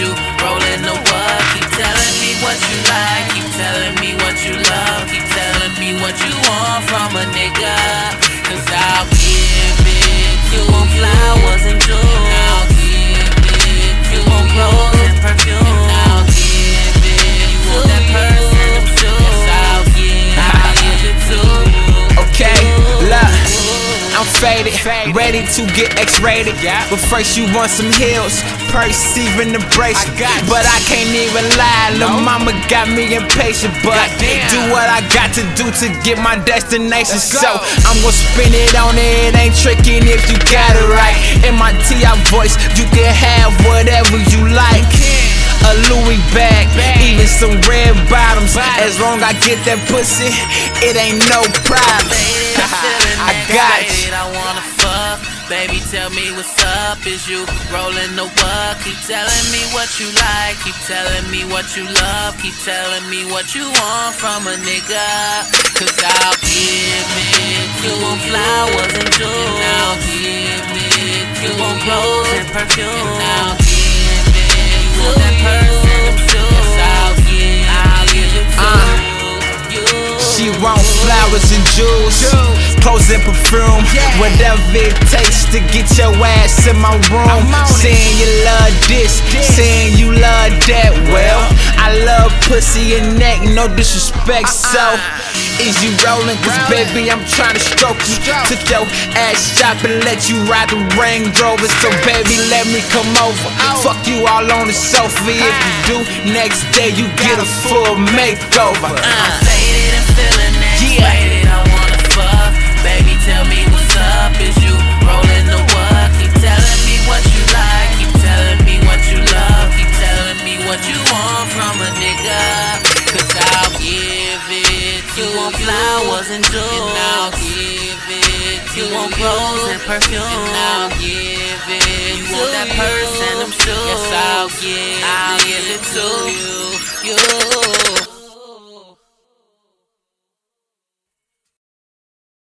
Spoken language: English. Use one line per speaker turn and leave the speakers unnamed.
you rolling the what? Keep telling me what you like, keep telling me what you love, keep telling me what you want from a nigga. Cause I'll give it to you. Want flowers and jewels, I'll give it to you. Want clothes and perfume, I'll give it. You want that purse and them shoes, I'll give it to you.
Okay, look, I'm faded, ready to get X-rated. But first you want some heels, perceiving the bracelet. But I can't even lie, lil' mama got me impatient. But do what I got to do to get my destination. So I'm gon' spin it on it, ain't tricking if you got it right. In my T.I. voice, you can have whatever you like. A Louis bag, even some red bottoms. As long I get that pussy, it ain't no problem. I got you.
I wanna fuck, baby, tell me what's up. Is you rolling the what? Keep telling me what you like, keep telling me what you love, keep telling me what you want from a nigga. Cause I'll give it. You want flowers and jewels, I'll give it. You want clothes and perfume, I'll give it. You want that purse and them shoes, I'll give it to you.
She want flowers and jewels, clothes and perfume, whatever it takes to get your ass in my room. Saying you love this, saying you love that. Well, I love pussy and neck, no disrespect. So, is you rolling? Cause baby, I'm trying to stroke you. Took your ass shopping, let you ride the Range Rover. So baby, let me come over. Fuck you all on the sofa. If you do, next day you get a full makeover.
I'm faded and feeling X-rated, I wanna fuck. Baby, tell me what's up. Is you rolling the what? Keep telling me what you like, keep telling me what you love, keep telling me what you want from a nigga. Cause I'll give it. You want flowers and jewels, and I'll give it. You want clothes and perfume, and I'll give it. You want that purse and them shoes, yes, I'll give it to you.